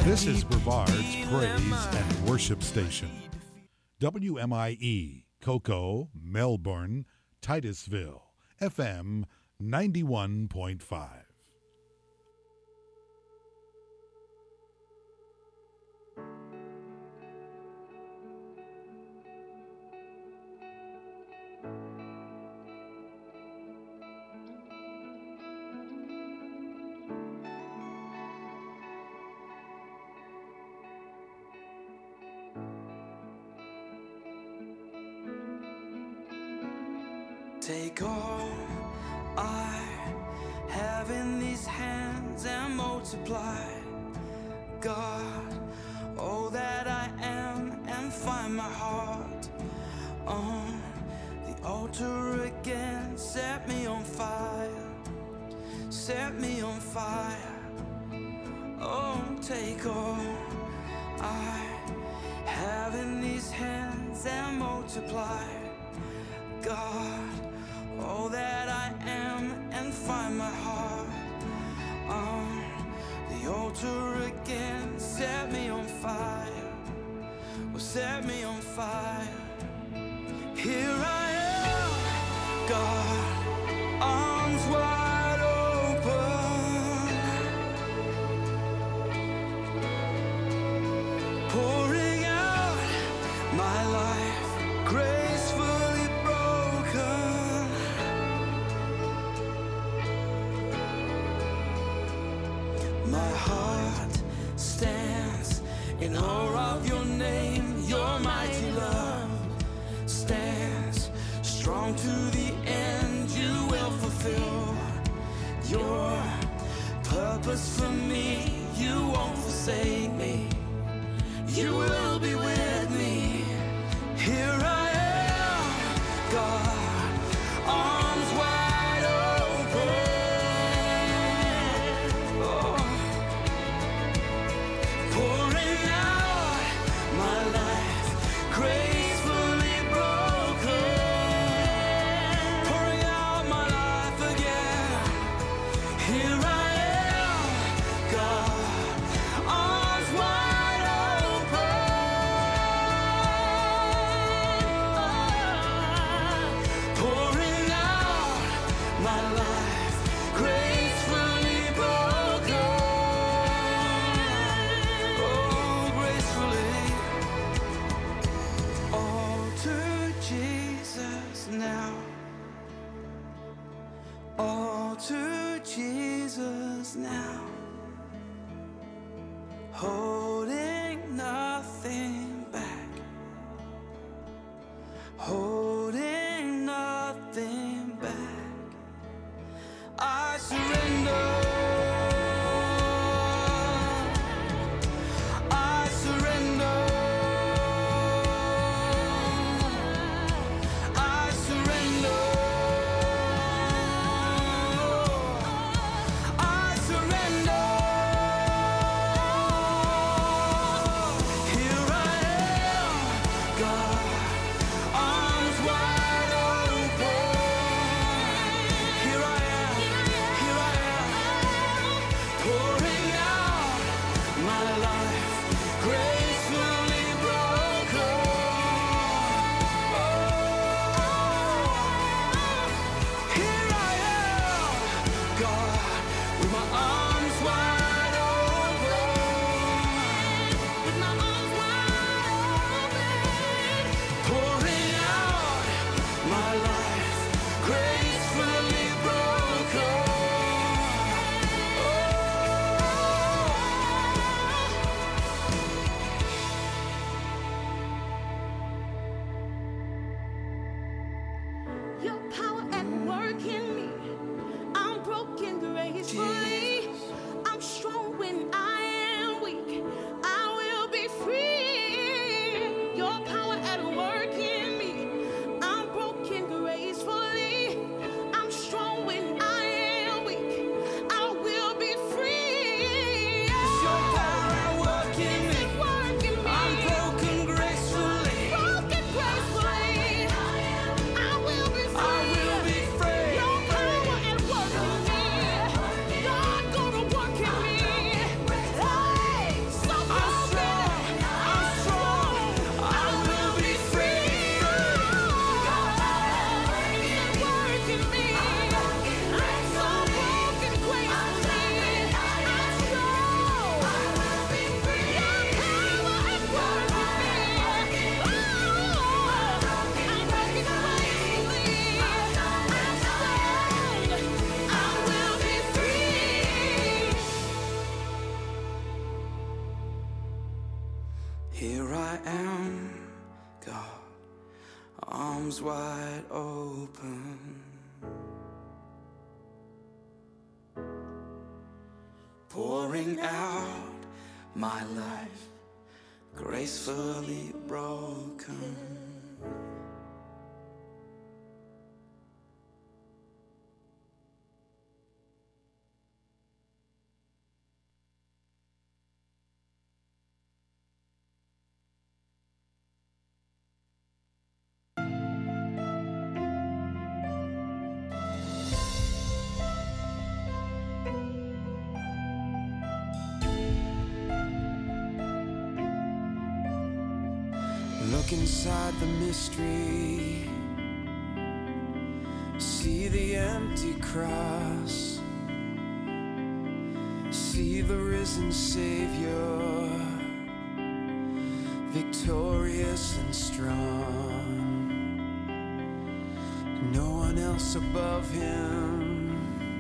This is Brevard's Praise and Worship Station. WMIE, Cocoa, Melbourne, Titusville, FM 91.5. Take all I have in these hands and multiply, God, all that I am, and find my heart on the altar again. Set me on fire, set me on fire. Oh, take all I have in these hands and multiply, God, all that I am, and find my heart on the altar again. Set me on fire, oh, set me on fire. Here I am, God, arms wide open, pouring out my life, gracefully broken. My heart stands in awe of your name. Your mighty love stands strong to the end. You will fulfill your purpose for me. You won't forsake me. You will be with me. Here I am, God, arms wide open. Oh, pouring out my life, gracefully broken. Pouring out my life again. Here I am, God, arms wide open. Pouring out my life, gracefully broken. Oh, gracefully. All to Jesus now. All to Jesus now. Holding nothing back. Holding nothing back. I surrender. I surrender. I surrender. I surrender. Here I am, God, arms wide open. Here I am, pouring out my life, gracefully broken. Oh, here I am, God, with my arms wide open. With my arms wide open. Pouring out my life, gracefully broken. Oh, Here I am, God, arms wide open, pouring out my life, gracefully broken. Look inside the mystery, see the empty cross, see the risen Savior, victorious and strong. No one else above him,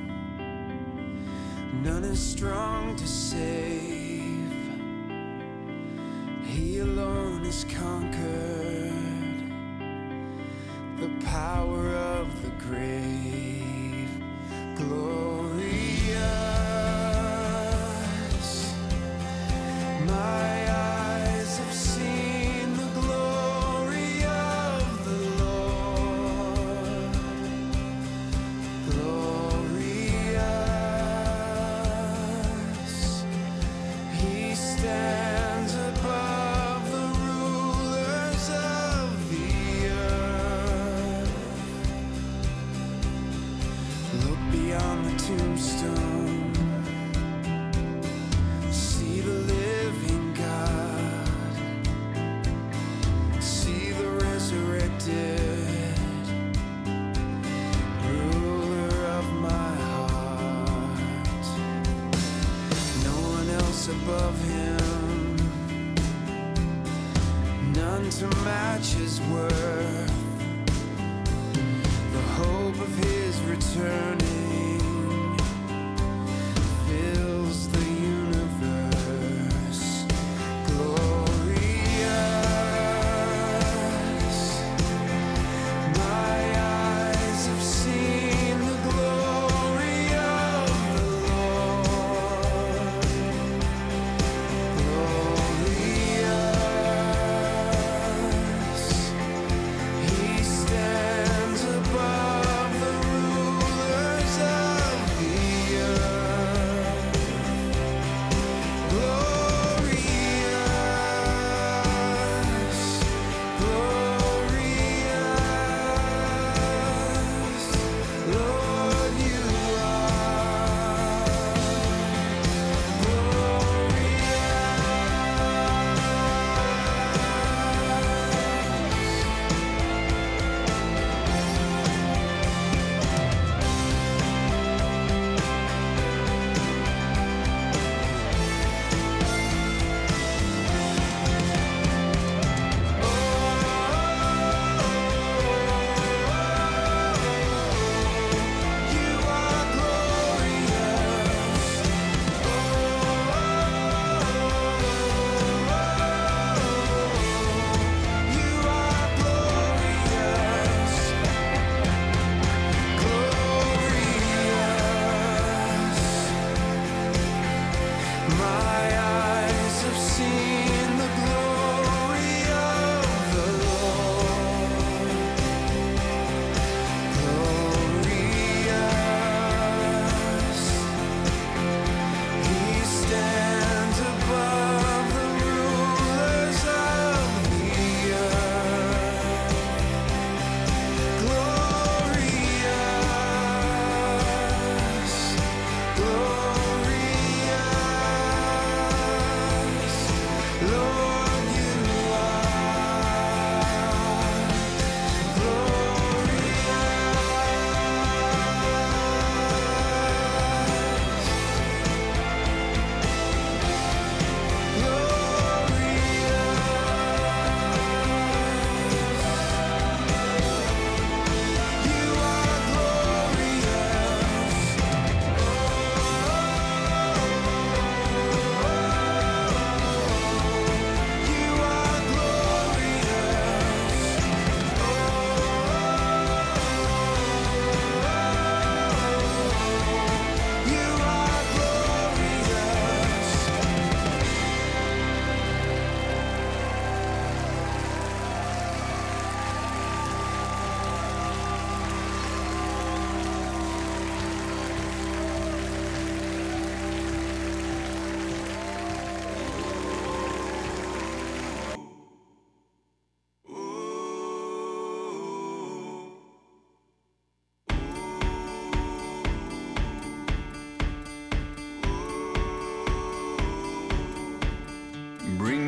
none as strong to save. He alone has conquered the power of the grave. Glorious, my eyes have seen the glory of the Lord. Glorious, he stands above the rulers of the earth. Look beyond the tombstone, see the living God, see the resurrected ruler of my heart. No one else above him, none to match his worth. The hope of his returning fills the universe. Glorious, my eyes have seen the glory of the Lord. Glorious, he stands above the rulers of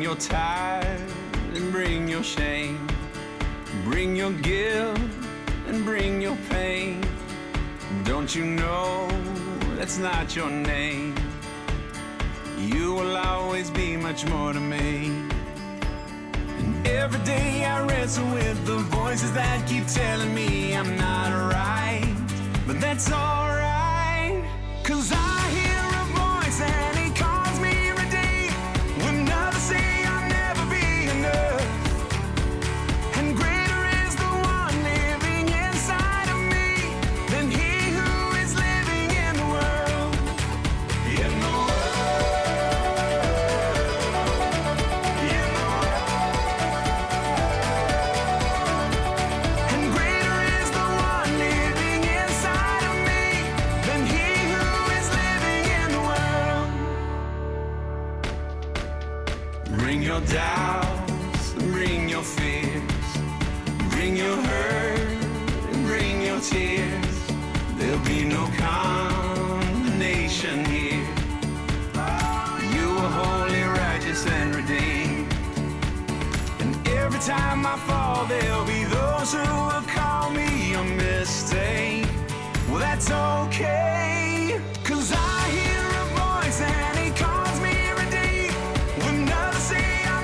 your tithe and bring your shame. Bring your guilt and bring your pain. Don't you know that's not your name? You will always be much more to me. And every day I wrestle with the voices that keep telling me I'm not right. But that's alright, 'cause I hear a voice and he calls me redeemed. When others say I'll never be enough. And greater is the one living inside of me than he who is living in the world. In the your doubts and bring your fears. Bring your hurt and bring your tears. There'll be no condemnation here. You are holy, righteous, and redeemed. And every time I fall, there'll be those who will call me a mistake. Well, that's okay, 'cause I hear a voice and he calls me redeemed. When others say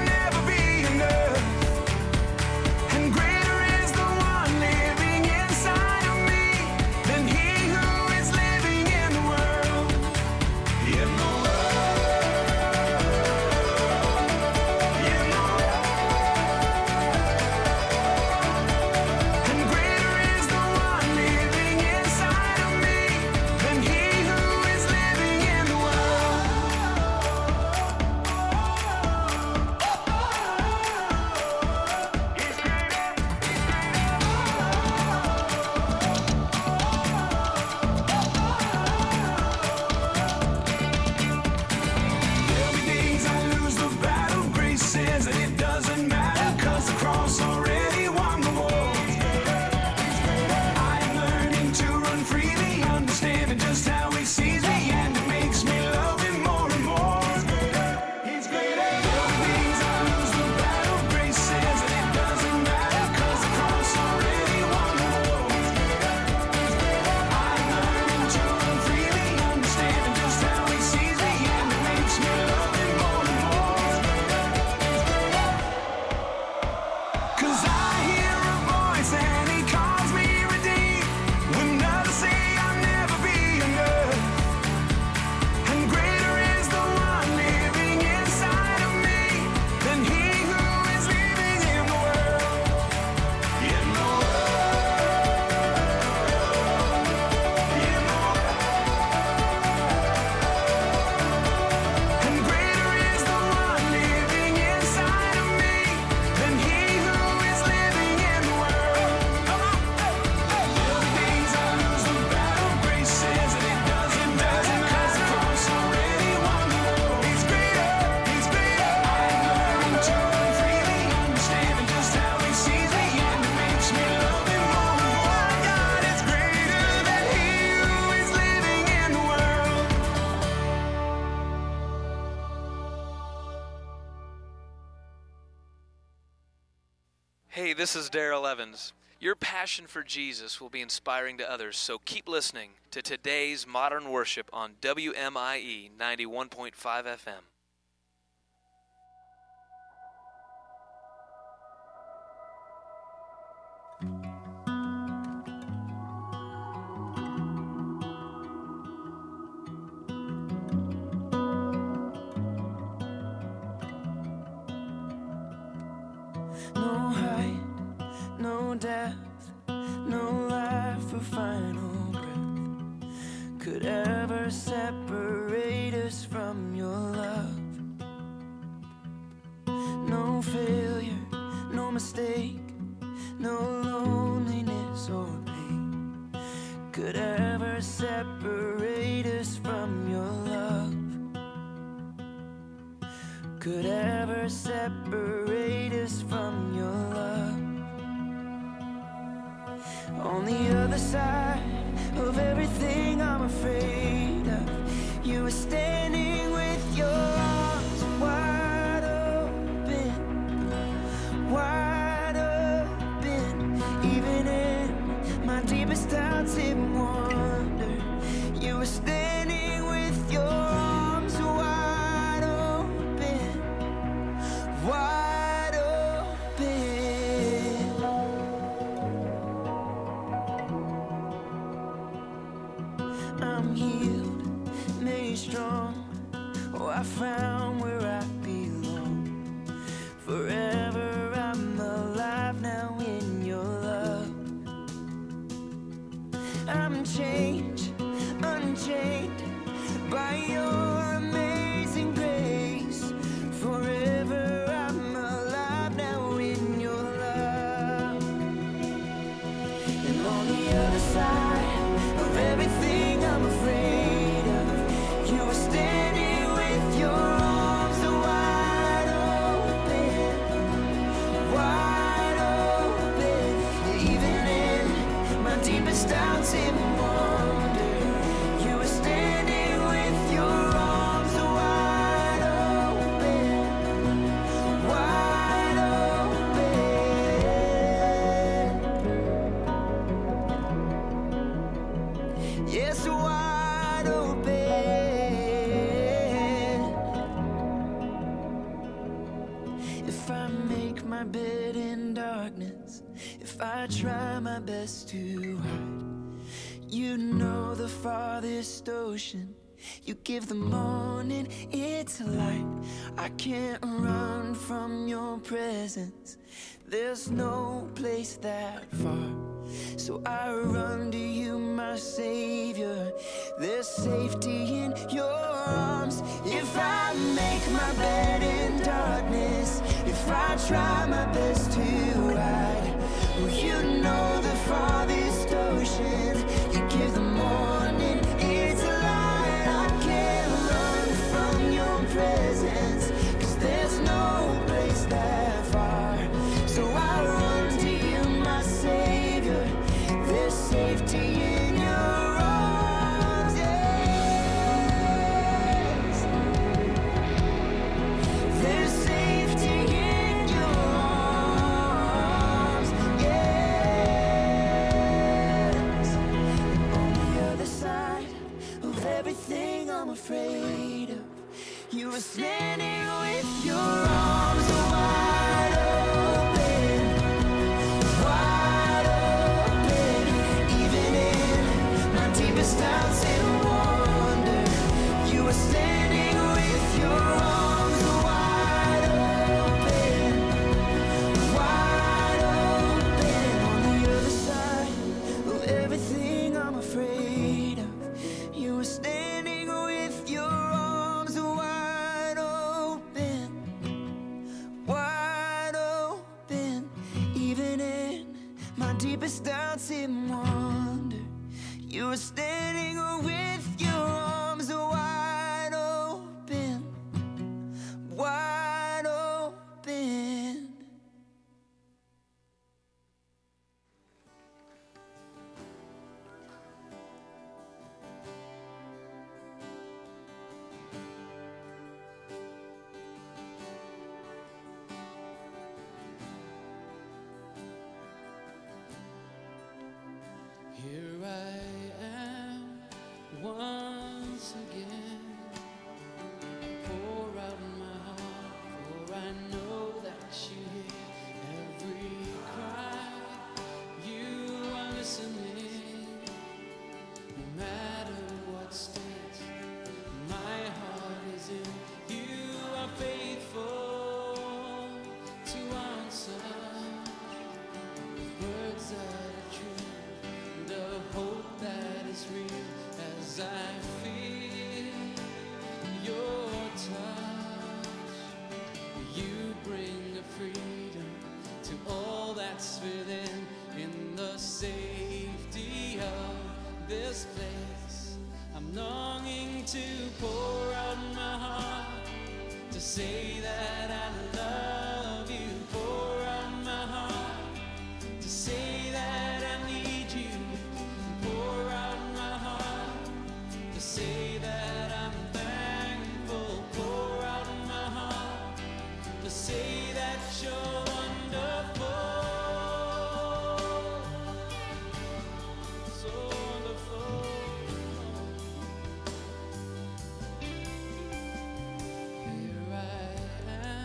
Hey, this is Daryl Evans. Your passion for Jesus will be inspiring to others, so keep listening to today's modern worship on WMIE 91.5 FM. No height, no depth, no life or final breath could ever separate us from your love. No failure, no mistake, no loneliness or pain could ever separate us from your love. Could ever separate us from your love. On the other side of everything I'm afraid of, you were standing with your arms wide open, change, unchained by your amazing grace. Forever I'm alive now in your love. And on the other side of everything I'm afraid of, you are standing with your arms wide open, even in my deepest doubts and wonder. You are standing with your arms wide open, yes, wide open. If I make my bed in darkness, if I try my best to hide, you know the farthest ocean. You give the morning its light. I can't run from your presence. There's no place that far. So I run to you, my Savior. There's safety in your arms. If I make my bed in darkness, if I try my best to hide, well, you know the farthest ocean. You give the morning its light. I can't run from your presence, 'cause there's no place that far. So I run to you, my Savior. There's safety in your arms, yes. There's safety in your arms, yes. On the other side of everything I'm afraid of, you are standing with your arms wide open, even in my deepest doubts and wonder. You are standing with your arms wide open, on the other side of everything I'm afraid of. You are standing with your arms wide open, even in my deepest doubts and wonder. You are standing with your arms wide open, wide open. Here I am once again. Pour out my heart, for I know that you hear every cry. You are listening, no matter what state my heart is in. You are faithful to answer words that are true, the hope that is real, as I feel your touch. You bring a freedom to all that's within. In the safety of this place, I'm longing to pour out my heart, to say that I love you. Pour out my heart, to say that I need you. Pour out my heart, to say that I'm thankful. Pour out my heart, to say that you're wonderful, so wonderful. Here I am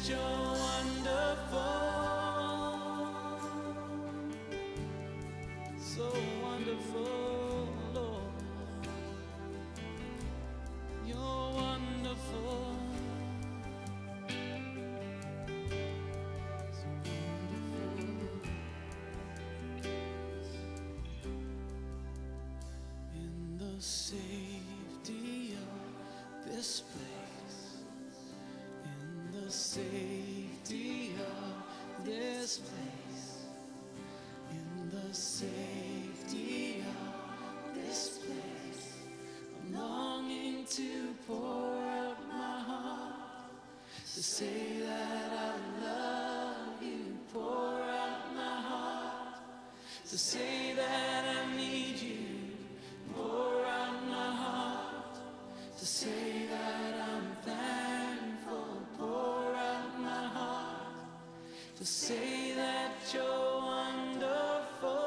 you're wonderful, so wonderful, Lord. You're wonderful. Safety of this place, in the safety of this place, in the safety of this place, I'm longing to pour out my heart, to say that I love you, pour out my heart, to say that I need you. Pour out my heart, to say that I'm thankful. Pour out my heart, to say that you're wonderful.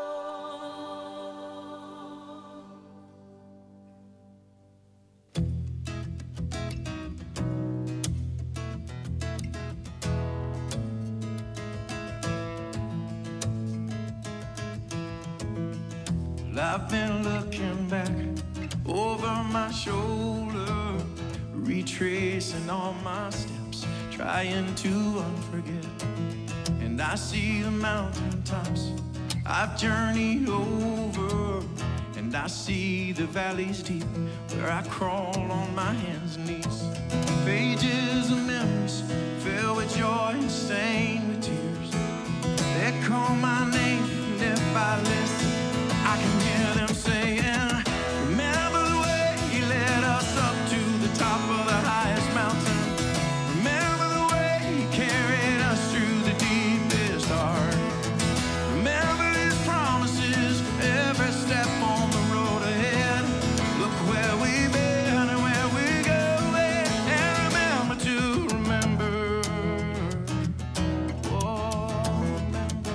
I've been looking back over my shoulder, retracing all my steps, trying to unforget. And I see the mountaintops I've journeyed over, and I see the valleys deep where I crawl on my hands and knees. Pages of memories filled with joy and stained with tears. They call my name, and if I listen, I can hear them saying, remember the way he led us up to the top of the highest mountain. Remember the way he carried us through the deepest heart. Remember his promises for every step on the road ahead. Look where we've been and where we're going, and remember to remember. Oh, remember.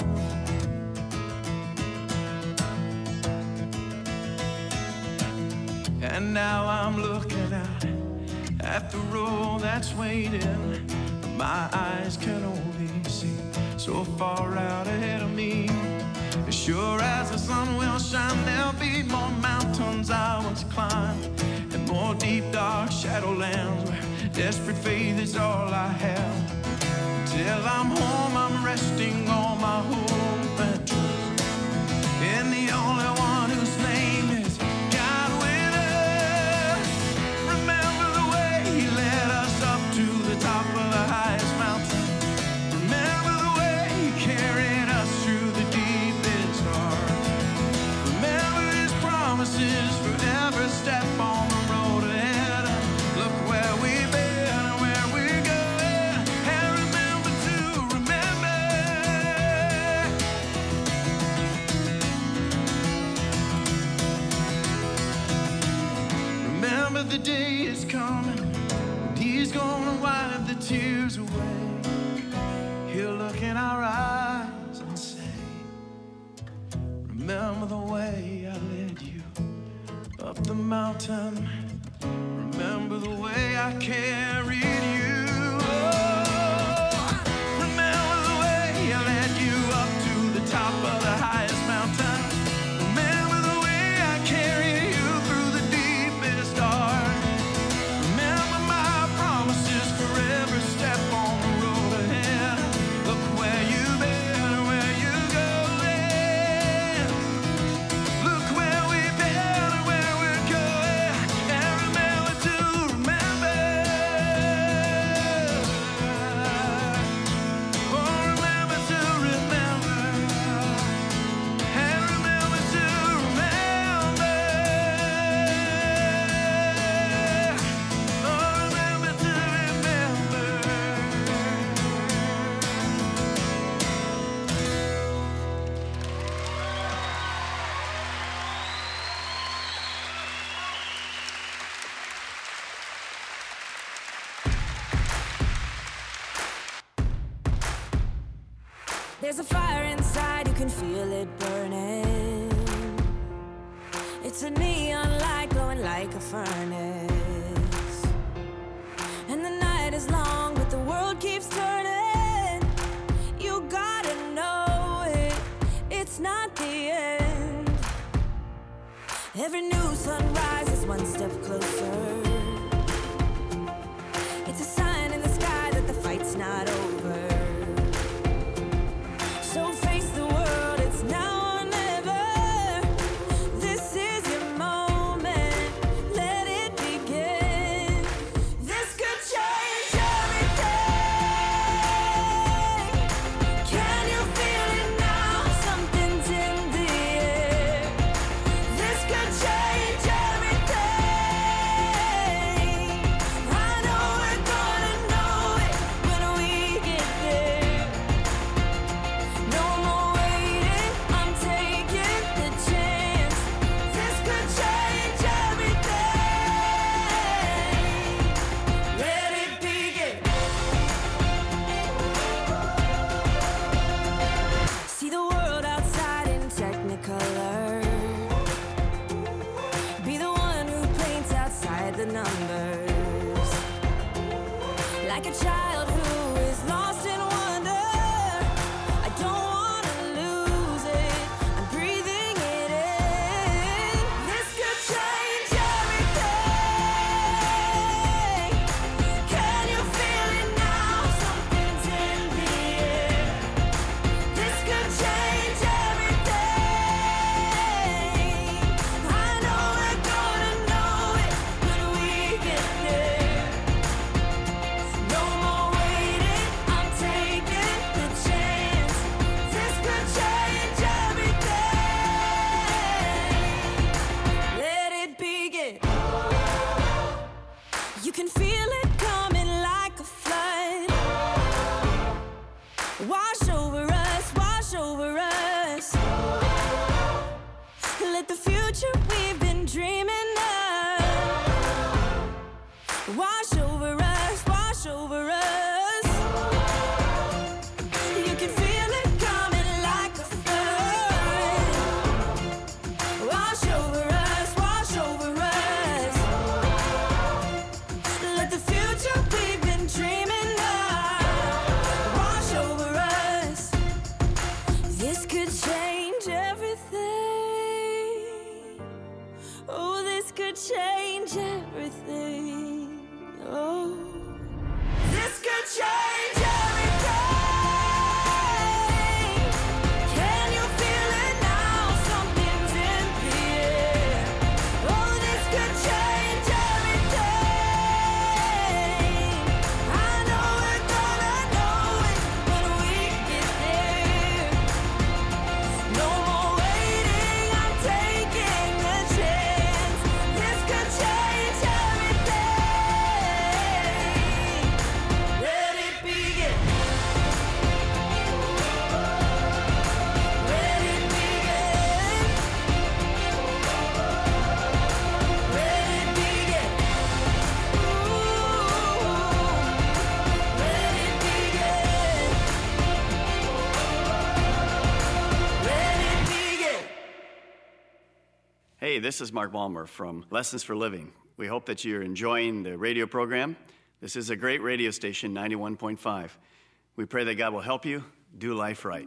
And now I'm looking out at the road that's waiting. My eyes can only see so far out ahead of me. As sure as the sun will shine, there'll be more mountains I want to climb, and more deep, dark shadowlands where desperate faith is all I have. Till I'm home, I'm resting all my hope and trust in the only one whose name is God with us. Remember the way he led us up to the top of the highest mountain. Remember the way he carried us through the deepest heart. Remember his promises for every step on the road ahead. Look where we've been and where we're going, and remember to remember. Remember the day is coming, and he's gonna wipe the tears away. He'll look in our eyes and say, remember the way I led you up the mountain. Remember the way I carried you. Oh, remember the way I led you up to the top of the highest mountain. Remember the way I carried you through the deepest dark. Remember my promises for every step on the road ahead. Look where you've been and where you're going. Look where we've been and where we're going, and remember to remember. Oh, remember to remember, and remember to remember. Oh, remember to remember. There's a fire inside, you can feel it burning. It's a neon light glowing like a furnace. And the night is long, but the world step closer. It's a sign in the sky that the fight's not over. So face the world, it's now or never. This is your moment, let it begin. This could change everything. Can you feel it now? Something's in the air. This could change everything. I know we're gonna know it when we get there. No more waiting, I'm taking the chance. This could change everything. Let it begin. See the world outside in Technicolor. Be the one who paints outside the numbers. Like a child who is lost in wonder. I don't wanna lose it. I'm breathing it in. This could change everything. Can you feel it now? Something's in the air. This could change everything. I know we're gonna know it when we get there. No more waiting, I'm taking the chance. This could change everything. Let it begin. You can feel it coming like a flood. Wash over us, wash over us. Let the future we've been dreaming of wash over us, wash over us. You can feel it coming like a flood. Wash over us, wash over us. Let the future we've been dreaming of wash over us. This could change everything. Oh, this could change everything. Oh, this could change everything. Can you feel it now? Something's in the air. Oh, this could change everything. I know we're gonna know it when we get there. No more waiting, I'm taking the chance. This could change everything. Let it begin. Let it begin. Let it begin. Ooh, let it begin. Let it begin. Hey, this is Mark Balmer from Lessons for Living. We hope that you're enjoying the radio program. This is a great radio station, 91.5. We pray that God will help you do life right.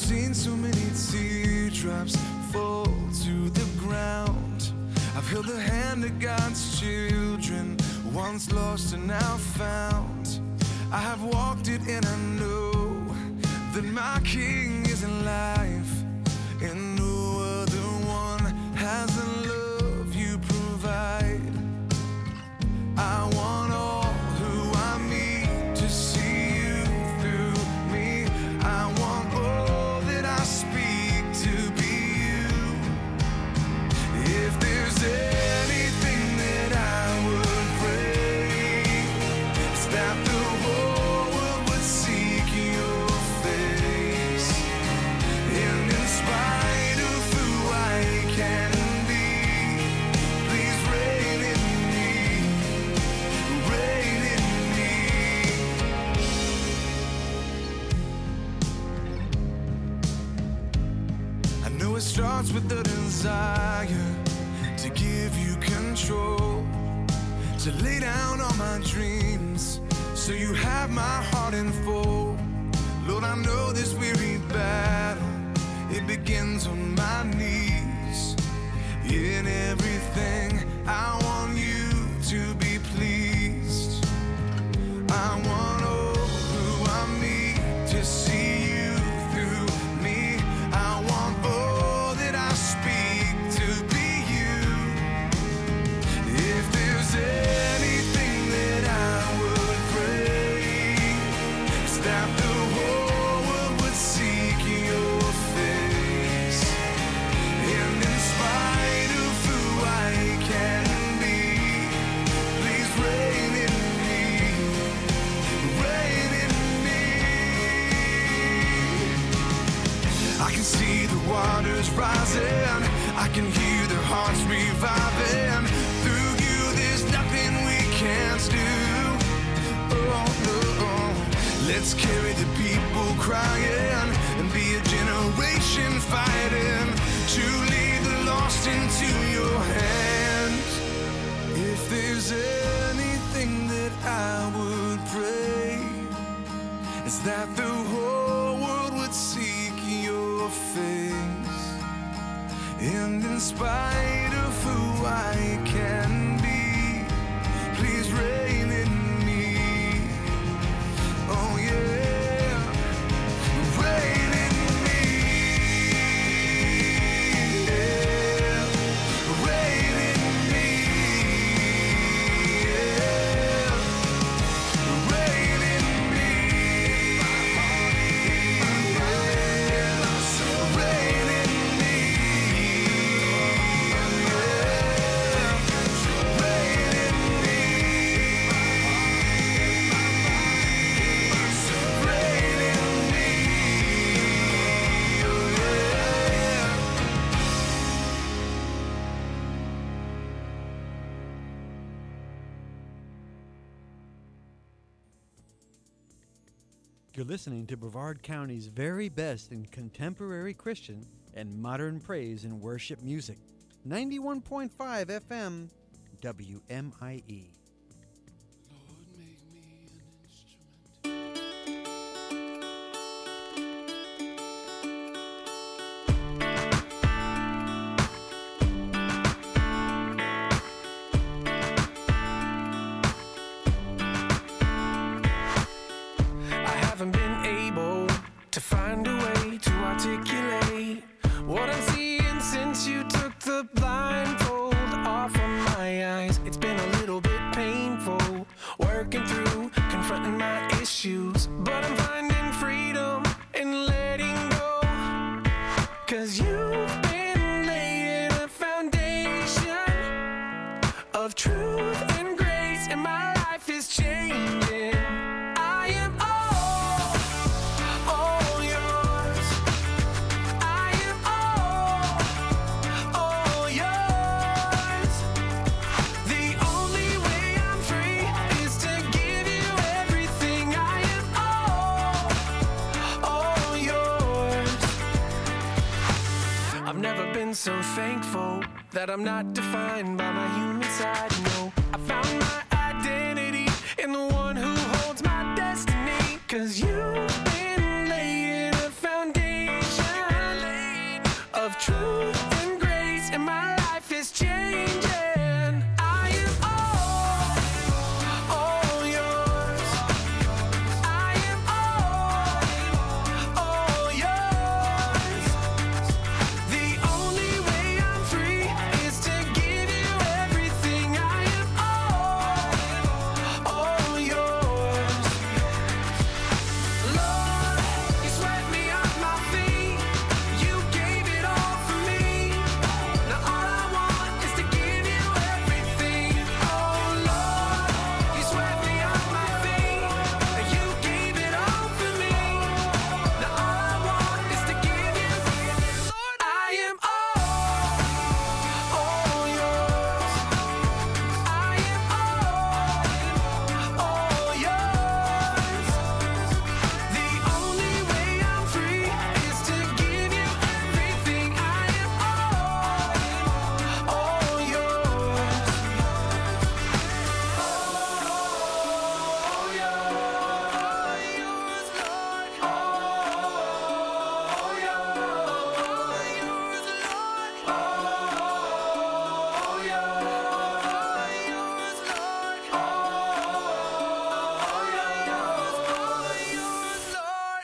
seen so many teardrops fall to the ground. I've held the hand of God's children, once lost and now found. I have walked it and I know that my King is alive, and no other one has the love you provide. I want all who I meet to see you through me. I want all that I speak to be you. If there's anything that I would pray, it's that the whole world would seek your face. And in spite of who I can be, please reign in me, reign in me. I know it starts with the desire to give you control, to lay down all my dreams so you have my heart in full. Lord, I know this weary battle, it begins on my knees. In everything, I want you to be pleased. I want all who I meet to see you through me. I want all that I speak to be you. If there's anything that I would pray, it's that the whole world would seek your face. And in spite of who I can be, please reign in me, reign in me. I can see the waters rising, I can hear their hearts reviving. Through you there's nothing we can't do. Oh, no. Let's carry the people crying and be a generation fighting to lead the lost into your hands. If there's anything that I would pray, it's that the whole world would seek your face. And in spite of who I can be, please reign in me. Oh yeah, reign in me. Yeah, reign in me. Yeah, reign in me. Yeah, reign in me. You're listening to Brevard County's very best in contemporary Christian and modern praise and worship music. 91.5 FM, WMIE. Lord, make me an I haven't been able to find a way to articulate what I'm seeing since you took the blindfold off of my eyes. It's been a little bit painful working through, confronting my issues, but I'm finding freedom in letting go. 'Cause you've been laying a foundation of truth and grace, and my life is changing. I am all yours. I am all yours. The only way I'm free is to give you everything. I am all yours. I've never been so thankful that I'm not defined by my human side. No, I found my identity in the one who holds my destiny. 'Cause you've been laying a foundation Truth and grace, and my life is changing. I am all yours. I am all yours. The only way I'm free is to give you everything. I am all yours. Lord, you swept me off my feet. You gave it all for me. Now all I want is to give you everything. Oh Lord, you swept me off my feet. You gave it all for me. Now all I want is to give you. Lord, I am all yours. I am all yours. The only way I'm free is to give you everything. I am all yours. All yours, Lord. All yours, Lord. All yours, Lord. All yours, Lord.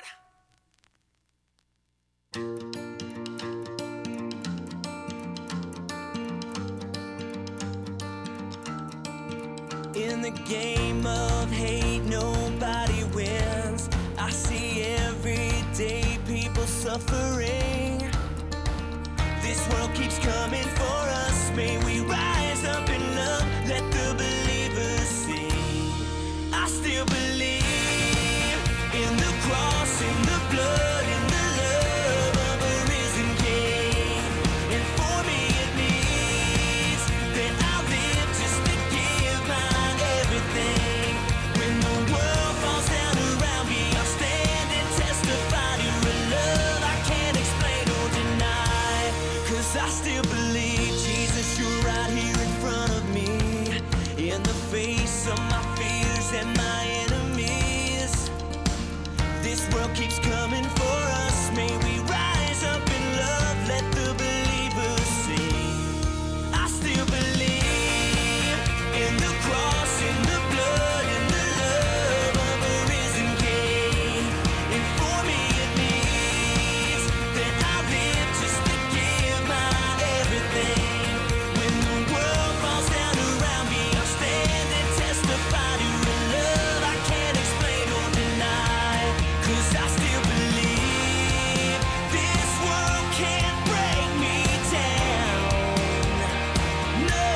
In the game of hate, nobody wins. I see every day people suffering. This world keeps coming for us. May we rise up in love. Let the believers sing. I still believe in the cross, in the blood, in the love of a risen King. And for me it means that I'll live just to give my everything. When the world falls down around me, I'll stand and testify to a love I can't explain or deny. 'Cause I still believe, Jesus, you're right here in front of me. In the face of my fears and my enemies. This world keeps coming for us. May we rise up in love. Let the believers sing. I still believe in the cross, in the blood, in the love of a risen King. And for me it means that I'll live just to give my everything. When the world falls down around me, I'll stand and testify to a love I can't explain or deny. 'Cause I still believe this world can't break me down. No,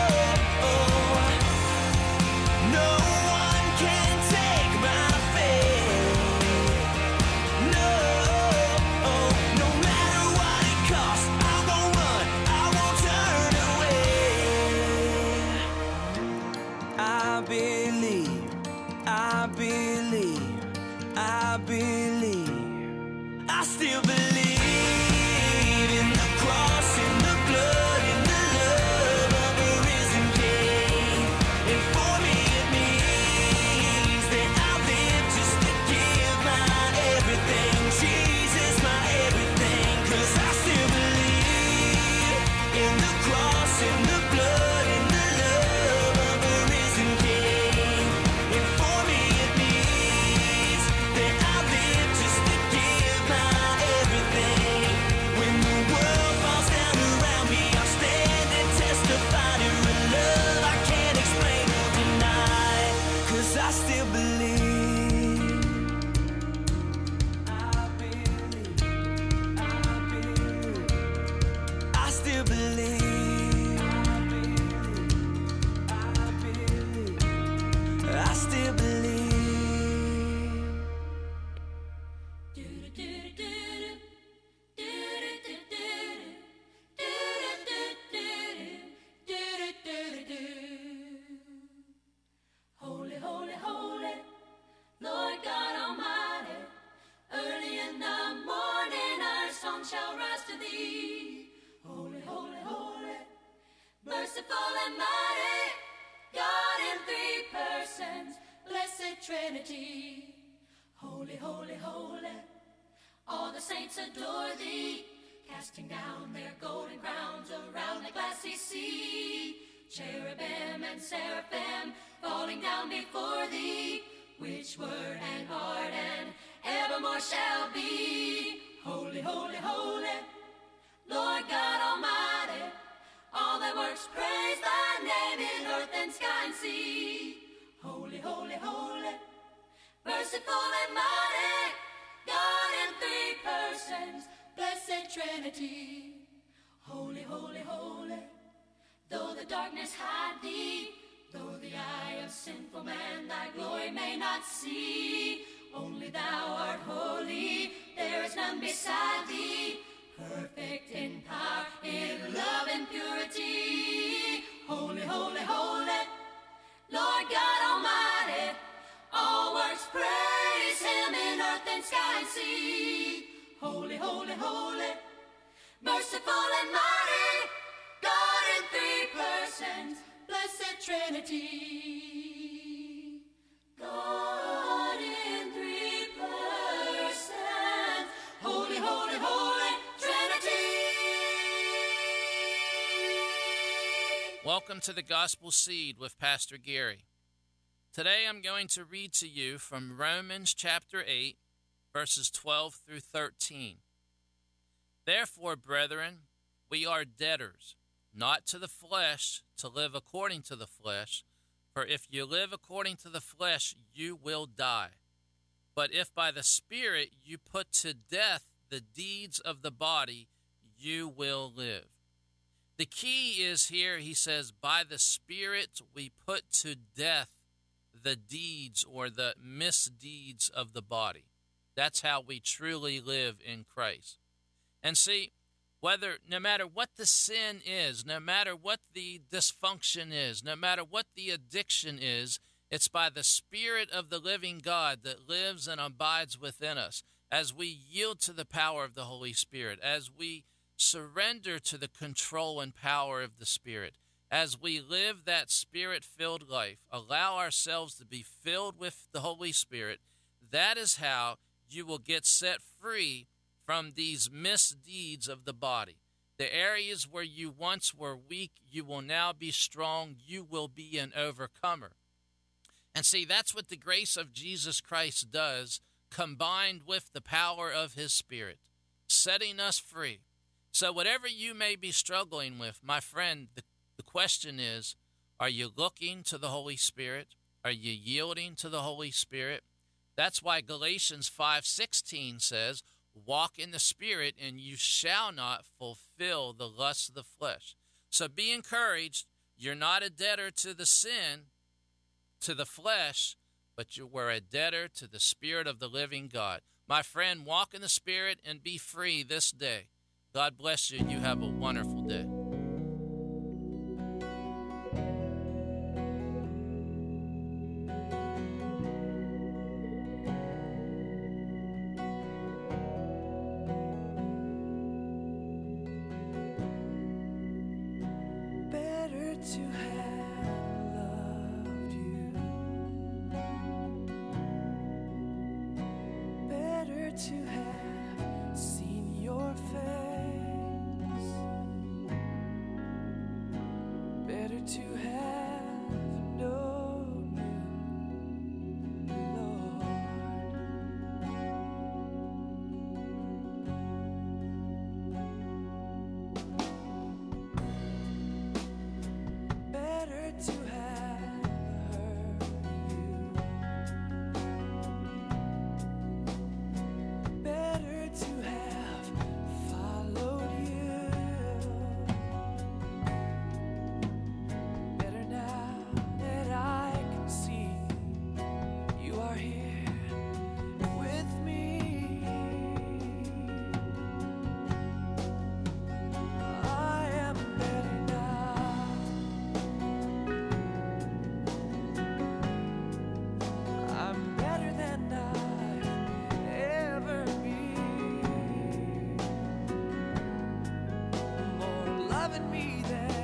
no one can take my faith. No, no matter what it costs, I won't run, I won't turn away. I believe, I believe, I believe. I still believe in the cross, in the blood, in the love of a risen King. And for me it means that I'll live just to give my everything. Jesus, my everything. 'Cause I still believe in the cross, in the blood, in the love of a risen King. And for me it means that I'll live just to give my everything. When the world falls down around me, I'll stand and testify to a love I can't explain or deny. 'Cause I still believe. I believe. I believe. I still believe. I believe. I still believe. Holy, holy, holy, Lord God Almighty. Early in the morning our song shall rise to thee. Holy, holy, holy, merciful and mighty, God in three persons, blessed Trinity. Holy, holy, holy, all the saints adore thee. casting down their golden crowns around the glassy sea. Cherubim and seraphim falling down before thee, which were and art and evermore shall be. Holy, holy, holy, Lord God Almighty. All thy works praise thy name in earth and sky and sea. Holy, holy, holy, merciful and mighty, God in three persons, blessed Trinity. Holy, holy, holy, though the darkness hide thee, though the eye of sinful man thy glory may not see, only thou art holy, there is none beside thee, perfect in power, in love and purity. Holy, holy, holy, Lord God Almighty. All works praise him in earth and sky and sea. Holy, holy, holy, merciful and mighty, God in three persons, blessed Trinity. God in three persons, holy, holy, holy Trinity. Welcome to the Gospel Seed with Pastor Gary. Today I'm going to read to you from Romans chapter 8, verses 12 through 13. Therefore, brethren, we are debtors, not to the flesh, to live according to the flesh. For if you live according to the flesh, you will die. But if by the Spirit you put to death the deeds of the body, you will live. The key is here, he says, by the Spirit we put to death the deeds or the misdeeds of the body. That's how we truly live in Christ. And see, no matter what the sin is, no matter what the dysfunction is, no matter what the addiction is, it's by the Spirit of the living God that lives and abides within us as we yield to the power of the Holy Spirit, as we surrender to the control and power of the Spirit, as we live that Spirit-filled life, allow ourselves to be filled with the Holy Spirit. That is how you will get set free from these misdeeds of the body. The areas where you once were weak, you will now be strong. You will be an overcomer. And see, that's what the grace of Jesus Christ does, combined with the power of his Spirit, setting us free. So whatever you may be struggling with, my friend, the question is, are you looking to the Holy Spirit? Are you yielding to the Holy Spirit? That's why Galatians 5:16 says, walk in the Spirit, and you shall not fulfill the lusts of the flesh. So be encouraged. You're not a debtor to the sin, to the flesh, but you were a debtor to the Spirit of the living God. My friend, walk in the Spirit and be free this day. God bless you, and you have a wonderful day. Better to have loved you, better to have seen your face, better to have known you, Lord. Better to have heard you, better to have followed you, better now that I can see you are here with me. I am better now. I'm better than I've ever been, more loving me than